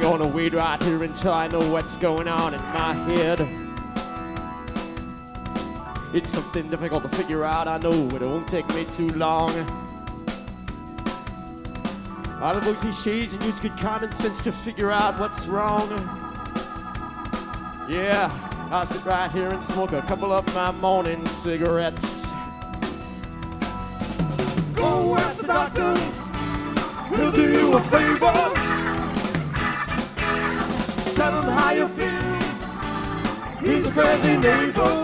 gonna wait right here until I know what's going on in my head. It's something difficult to figure out, I know, but it won't take me too long. I'll avoid cliches and use good common sense to figure out what's wrong. Yeah, I'll sit right here and smoke a couple of my morning cigarettes. Go ask the doctor, he'll do you a favor. Tell him how you feel, he's a friendly neighbor.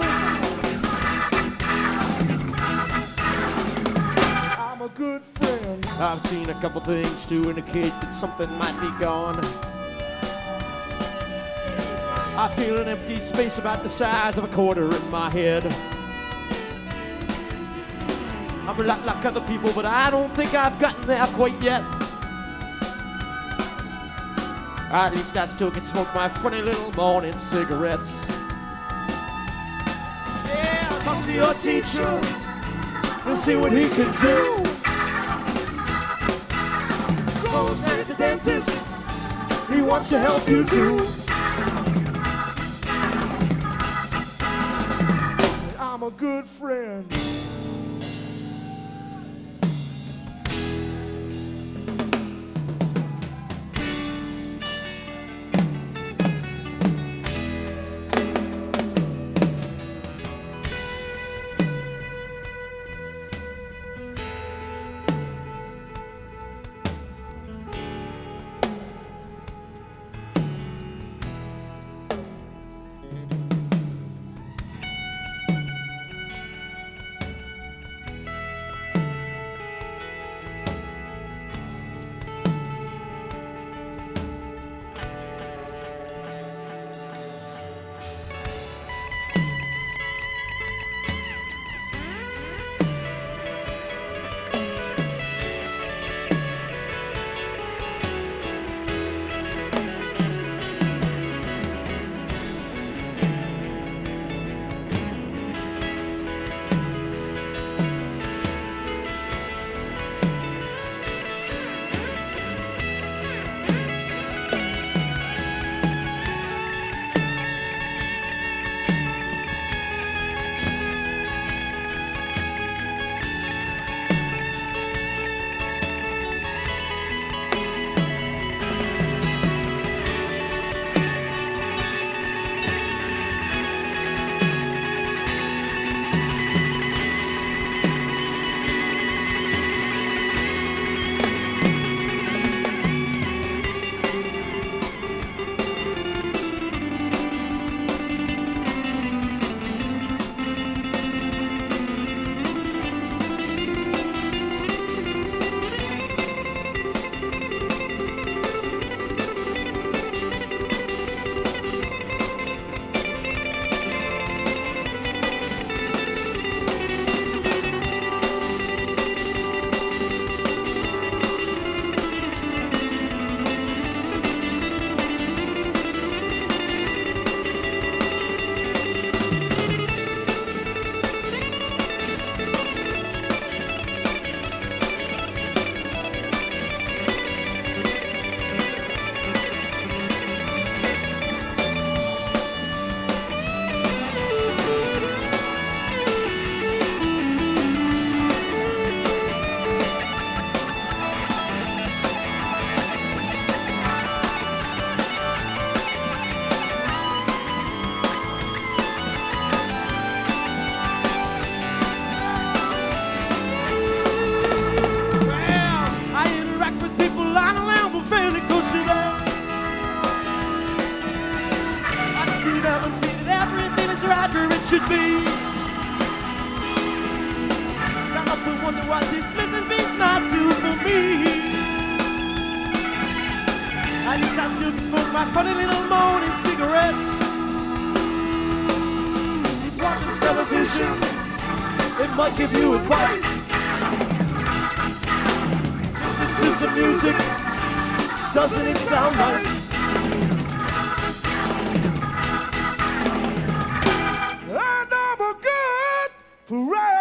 I'm a good friend. I've seen a couple things to indicate that something might be gone. I feel an empty space about the size of a quarter in my head. I'm a lot like other people, but I don't think I've gotten there quite yet. At least I still can smoke my funny little morning cigarettes. Yeah, talk to your teacher and see what he can do. Go see the dentist, he wants to help you too. I'm a good friend. Should be. Got up and wonder what this missing piece might do for me. I used to still smoke my funny little morning cigarettes. Watching television, it might give you advice. Listen to some music, doesn't it sound nice? And I'm a good friend.